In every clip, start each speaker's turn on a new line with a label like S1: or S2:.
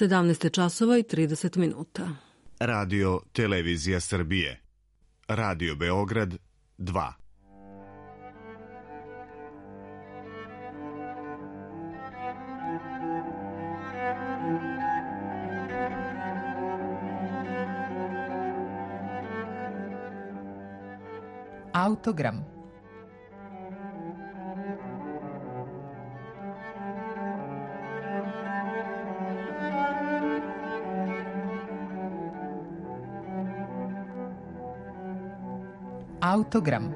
S1: 17 časova i 30 minuta.
S2: Radio Televizija Srbije. Radio Beograd 2.
S3: Autogram. Autogram.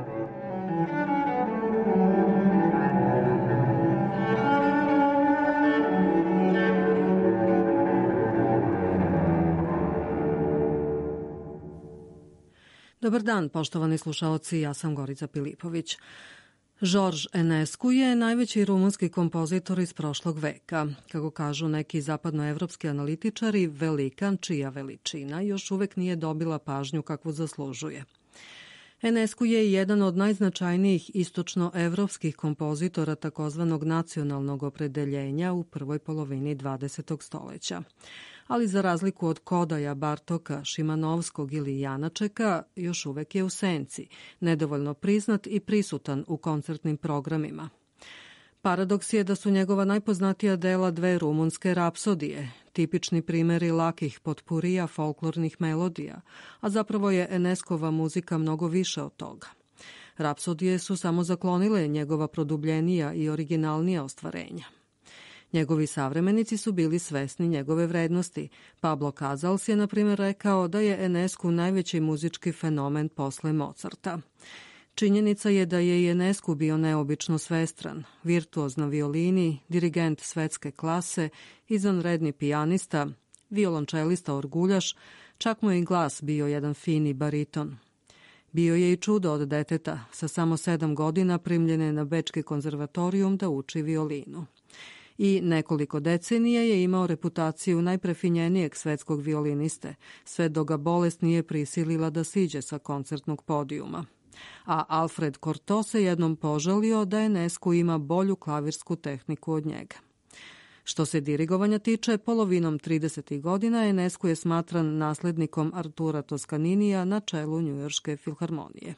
S1: Dobar dan, poštovani slušaoci, ja sam Gorica Pilipović. George Enescu je najveći rumunski kompozitor iz prošlog veka. Kako kažu neki zapadnoevropski analitičari, velikan čija veličina još uvek nije dobila pažnju kakvu zaslužuje. Enescu je jedan od najznačajnijih istočnoevropskih kompozitora takozvanog nacionalnog opredeljenja u prvoj polovini 20. stoleća. Ali za razliku od Kodaja, Bartoka, Šimanovskog ili Janačeka, još uvek je u senci, nedovoljno priznat i prisutan u koncertnim programima. Paradoks je da su njegova najpoznatija dela dve rumunske rapsodije, tipični primeri lakih potpurija folklornih melodija, a zapravo je Enescova muzika mnogo više od toga. Rapsodije su samo zaklonile njegova produbljenija i originalnija ostvarenja. Njegovi savremenici su bili svesni njegove vrednosti. Pablo Casals je, na primjer, rekao da je Enescu najveći muzički fenomen posle Mozarta. Činjenica je da je i Enescu bio neobično svestran, virtuoz na violini, dirigent svetske klase, izvanredni pijanista, violončelista orguljaš, čak mu je i glas bio jedan fini bariton. Bio je i čudo od deteta, sa samo 7 godina primljen je na Bečki konzervatorijum da uči violinu. I nekoliko decenija je imao reputaciju najprefinjenijeg svetskog violiniste, sve dok ga bolest nije prisilila da siđe sa koncertnog podijuma. A Alfred Cortot se jednom požalio da Enescu ima bolju klavirsku tehniku od njega. Što se dirigovanja tiče, polovinom 30. godina Enescu je smatran naslednikom Artura Toskaninija na čelu Njujorške filharmonije.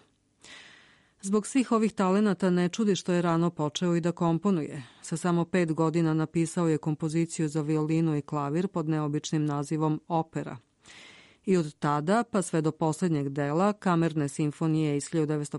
S1: Zbog svih ovih talenata ne čudi što je rano počeo i da komponuje. Sa samo 5 godina napisao je kompoziciju za violinu i klavir pod neobičnim nazivom opera. I od tada, pa sve do poslednjeg dela, kamerne simfonije iz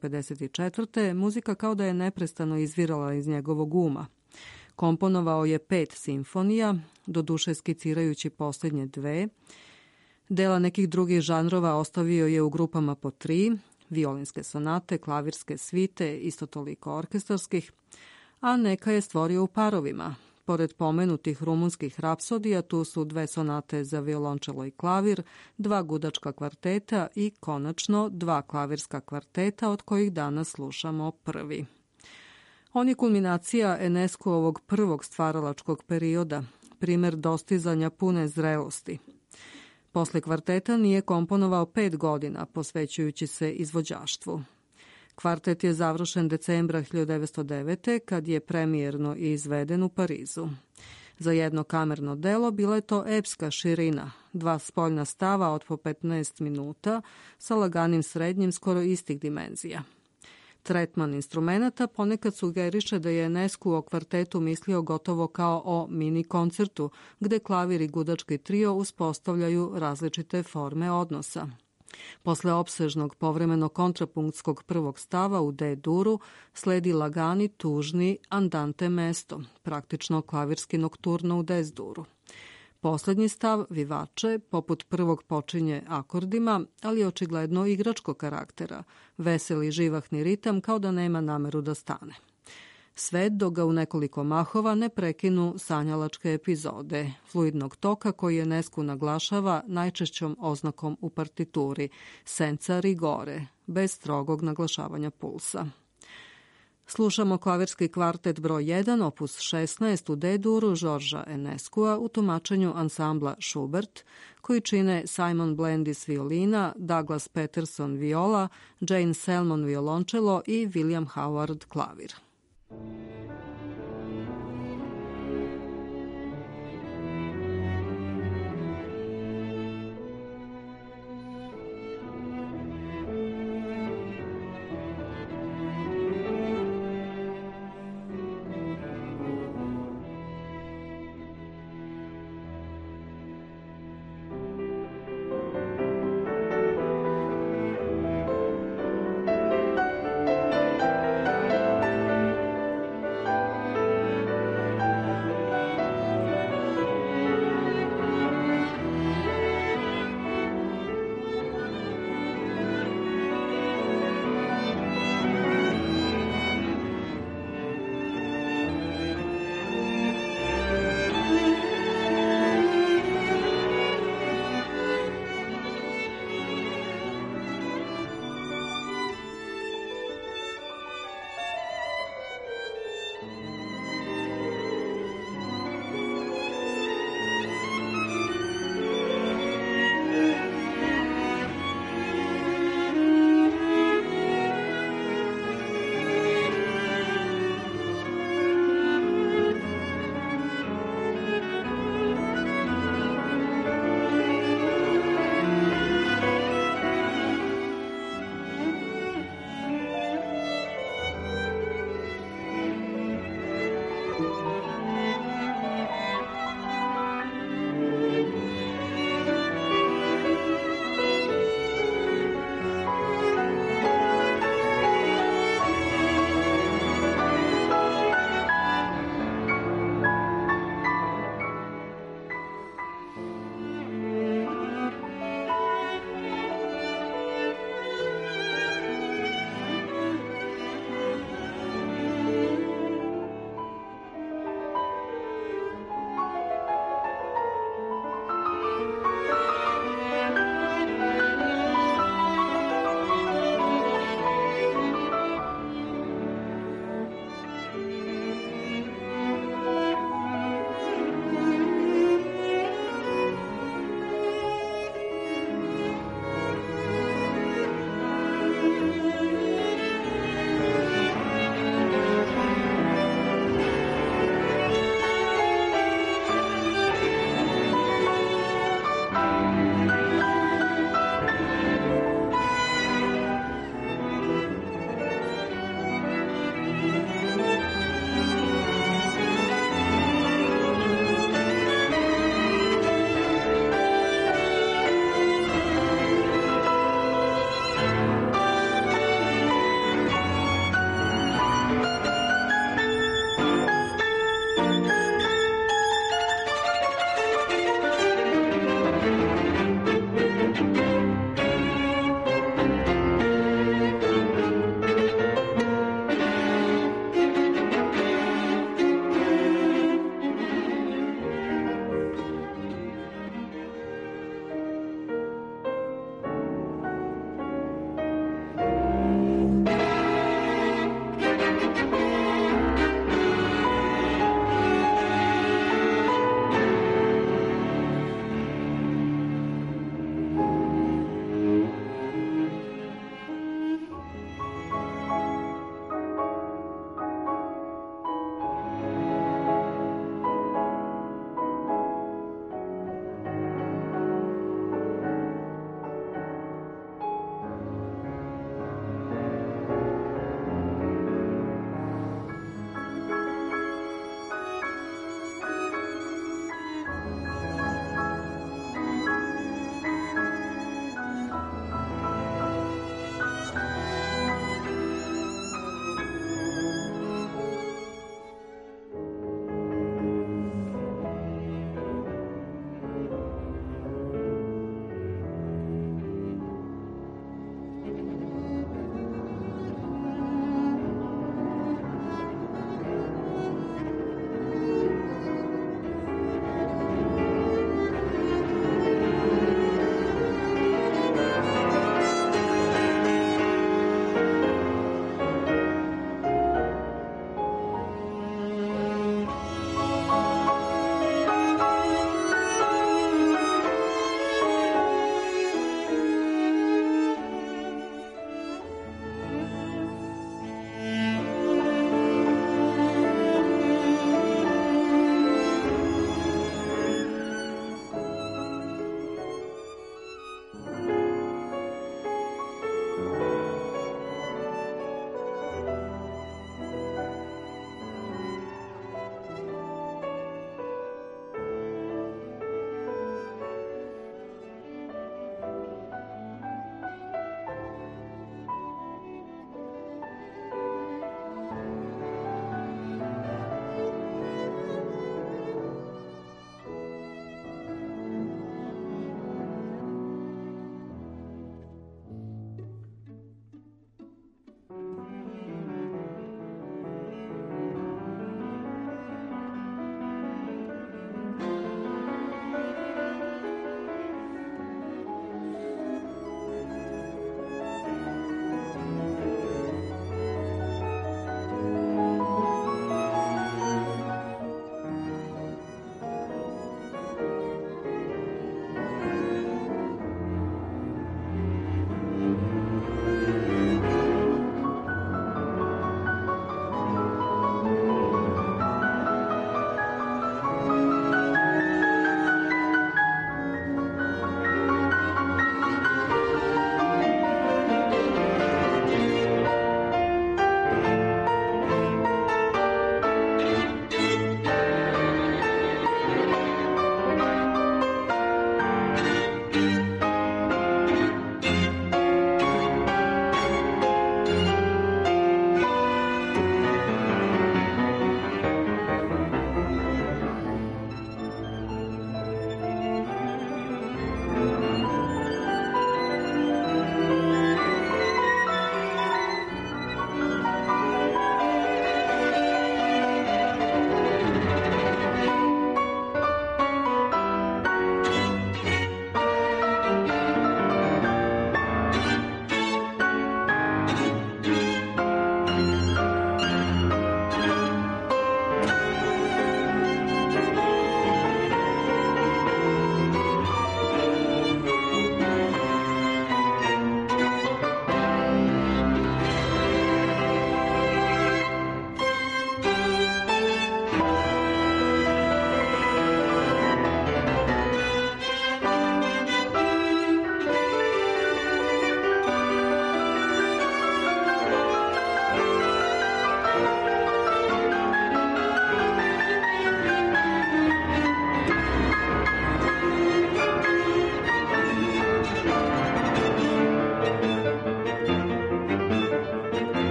S1: 1954. muzika kao da je neprestano izvirala iz njegovog uma. Komponovao je 5 simfonija, doduše skicirajući poslednje 2. Dela nekih drugih žanrova ostavio je u grupama po 3, violinske sonate, klavirske svite, isto toliko orkestarskih, a neka je stvorio u parovima. Pored pomenutih rumunskih rapsodija, tu su 2 sonate za violončelo i klavir, 2 gudačka kvarteta i, konačno, 2 klavirska kvarteta, od kojih danas slušamo prvi. On je kulminacija Enescuovog prvog stvaralačkog perioda, primer dostizanja pune zrelosti. Posle kvarteta nije komponovao 5 godina, posvećujući se izvođaštvu. Kvartet je završen decembra 1909. kad je premijerno izveden u Parizu. Za jedno kamerno delo bila je to epska širina, 2 spoljna stava od po 15 minuta sa laganim srednjim skoro istih dimenzija. Tretman instrumenata ponekad sugeriše da je Enescu o kvartetu mislio gotovo kao o mini koncertu, gde klavir i gudački trio uspostavljaju različite forme odnosa. Posle opsežnog povremeno kontrapunktskog prvog stava u D-duru sledi lagani, tužni andante mesto, praktično klavirski nokturno u des-duru. Poslednji stav, vivače, poput prvog počinje akordima, ali je očigledno igračkog karaktera, veseli živahni ritam kao da nema nameru da stane. Sve dok ga u nekoliko mahova ne prekinu sanjalačke epizode, fluidnog toka koji Enescu naglašava najčešćom oznakom u partituri, senza rigore, bez strogog naglašavanja pulsa. Slušamo klavirski kvartet broj 1, opus 16 u D-duru Georgea Enescua u tumačenju ansambla Schubert, koji čine Simon Blandis violina, Douglas Peterson viola, Jane Selmon violončelo i William Howard klavir.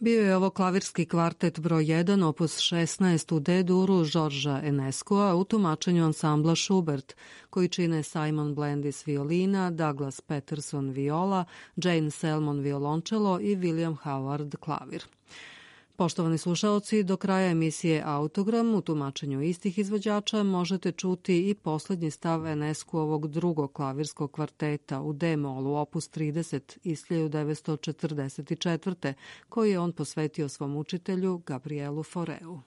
S1: Bio je ovo klavirski kvartet broj 1, opus 16 u D-duru Žorža Enescua u tumačenju ansambla Schubert, koji čine Simon Blandis violina, Douglas Peterson viola, Jane Selmon violončelo i William Howard klavir. Poštovani slušaoci, do kraja emisije Autogram u tumačenju istih izvođača možete čuti i poslednji stav Enescuovog drugog klavirskog kvarteta u D-molu opus 30 iz 1944. koji je on posvetio svom učitelju Gabrielu Faureu.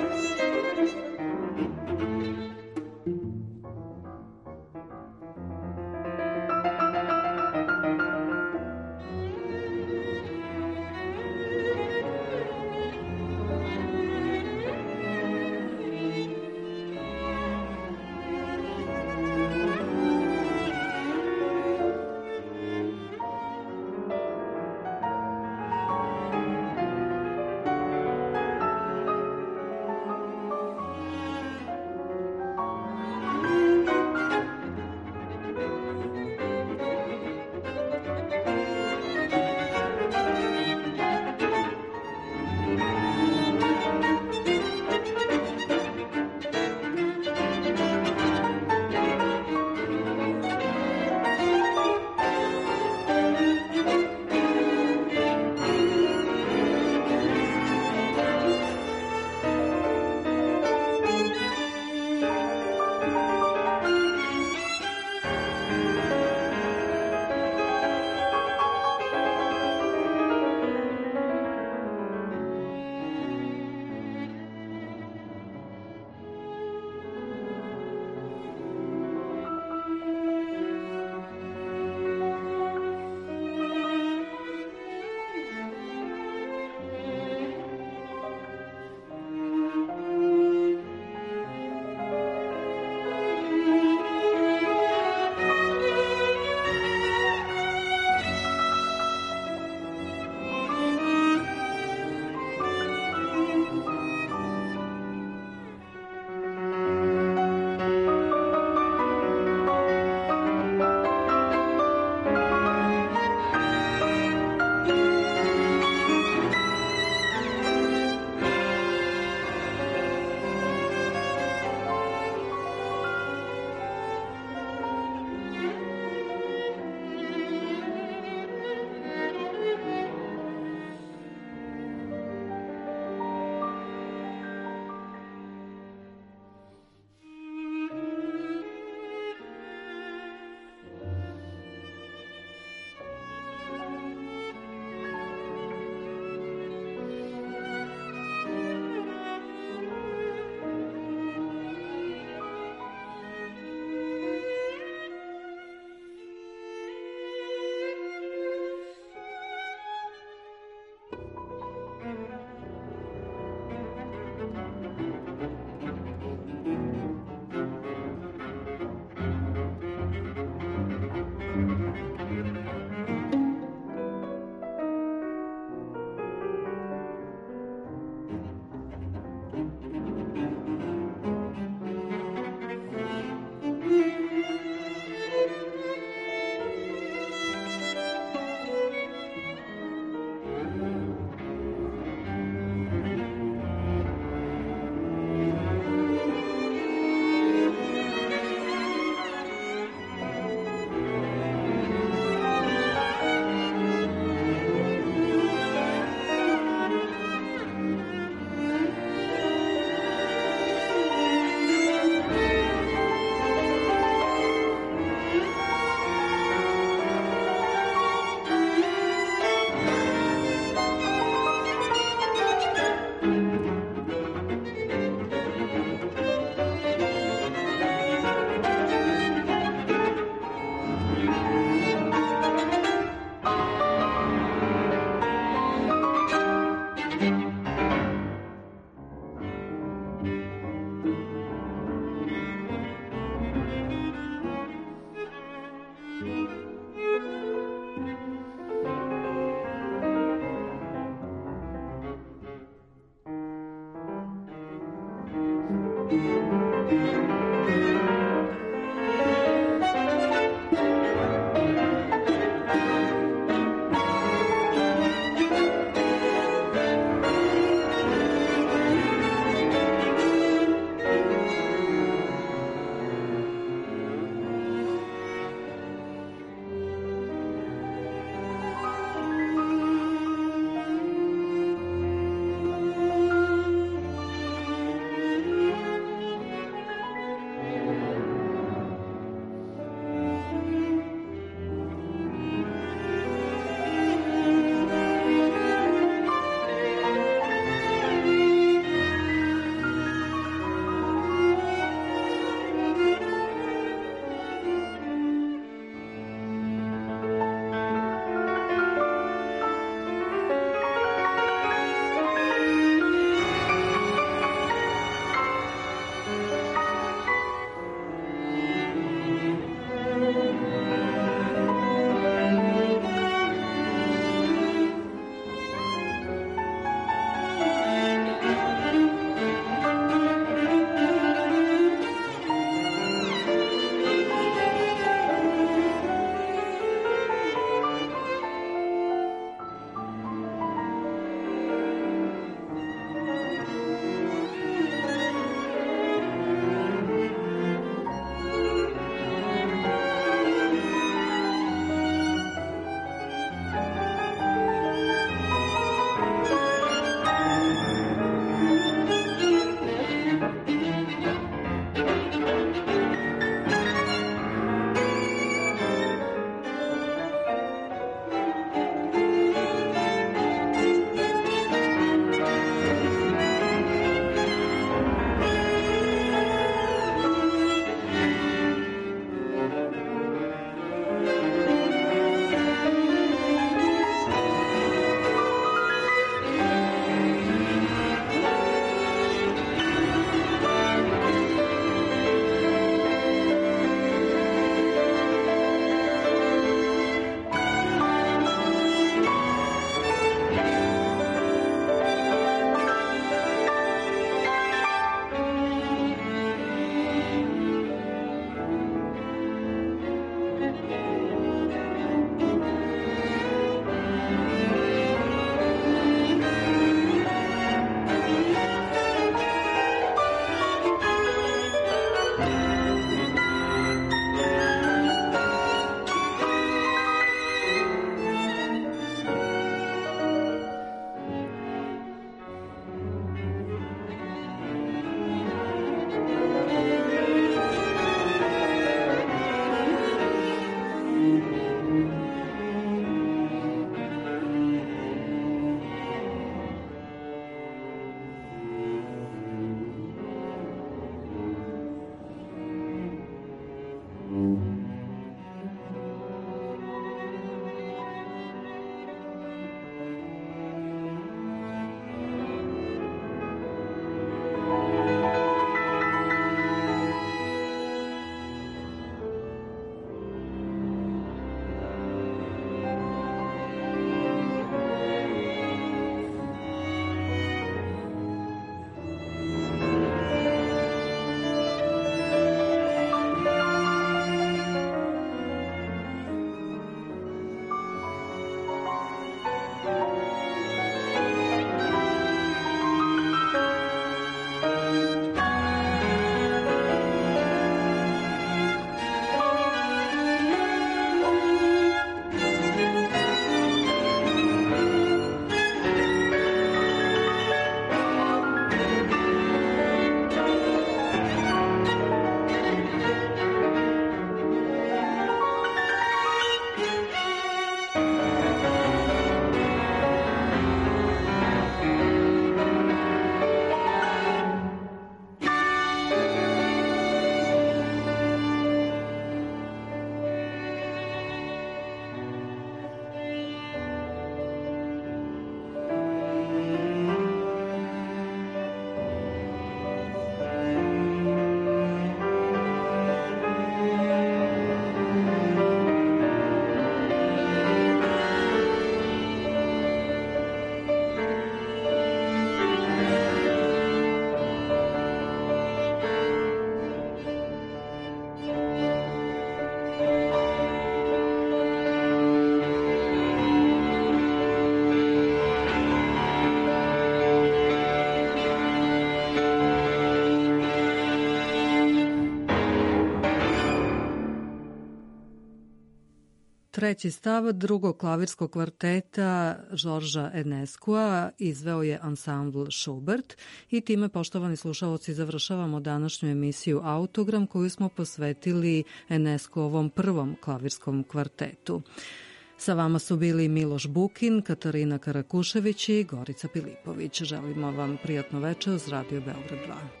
S1: treći stav drugog klavirskog kvarteta Žorža Eneskua izveo je ansambl Schubert i time, poštovani slušaoci, završavamo današnju emisiju Autogram koju smo posvetili Eneskuovom prvom klavirskom kvartetu. Sa vama su bili Miloš Bukin, Katarina Karakušević i Gorica Pilipović. Želimo vam prijatno večer uz Radio Beograd 2.